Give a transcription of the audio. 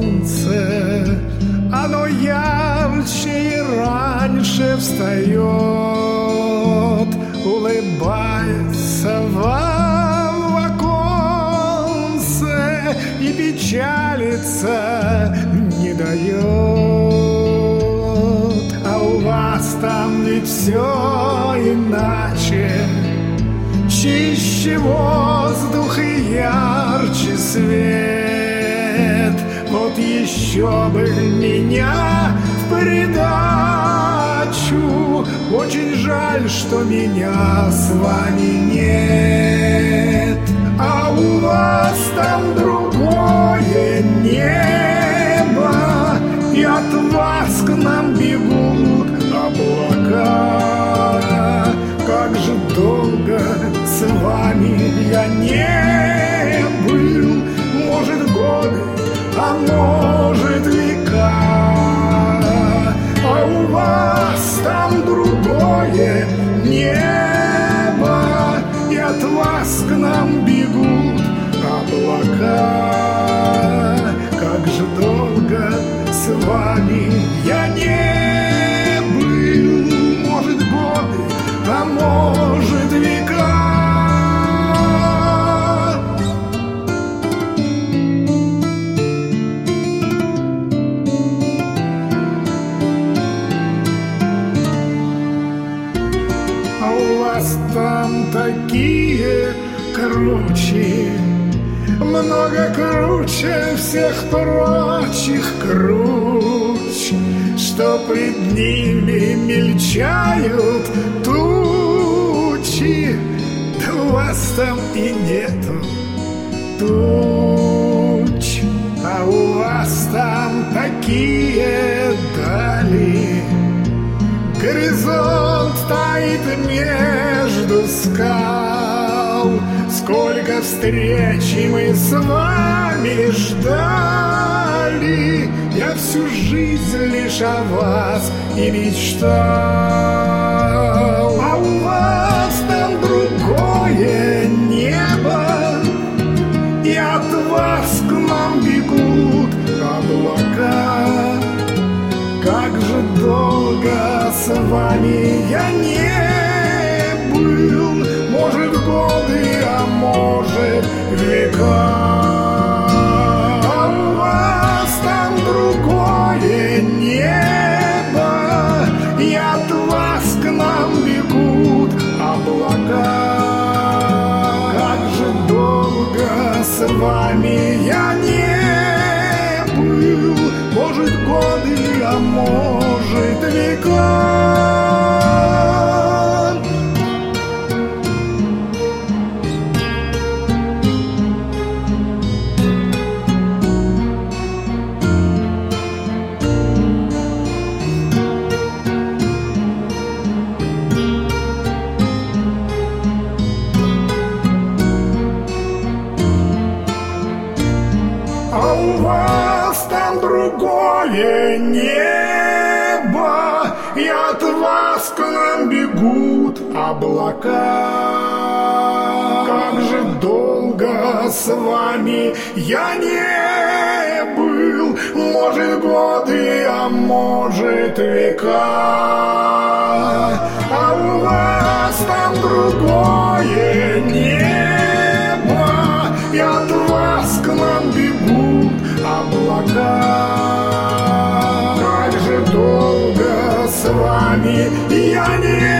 солнце, оно ярче и раньше встает, улыбается вам в оконце и печалиться не дает. А у вас там ведь все иначе, чище воздух и ярче свет. Вот еще бы меня в придачу, очень жаль, что меня с вами нет. А у вас там другое небо, и от вас к нам бегут облака. Как же долго с вами я не был, может, годы, а может, века. А у вас там другое небо, и от вас к нам бегут облака. Как же долго с вами я не был, может, годы, а может, века. А у вас там такие круче, много круче всех прочих круч, что пред ними мельчают тучи. Да у вас там и нету туч. А у вас там такие дали, горизонт тает между скал. Сколько встреч мы с вами ждали, я всю жизнь лишь о вас и мечтал. А у вас там другое небо, и от вас к нам бегут облака. Как же долго с вами я не был, может, годы, а может, века. А у вас там другое небо, и от вас к нам бегут облака. Как же долго с вами я не был, может, годы, а может, века. А у вас там другое небо, и от вас к нам бегут облака. Как же долго с вами я не был, может, годы, а может, века. А у вас там другое небо, и от вас к нам бегут облака. Как же долго с вами я не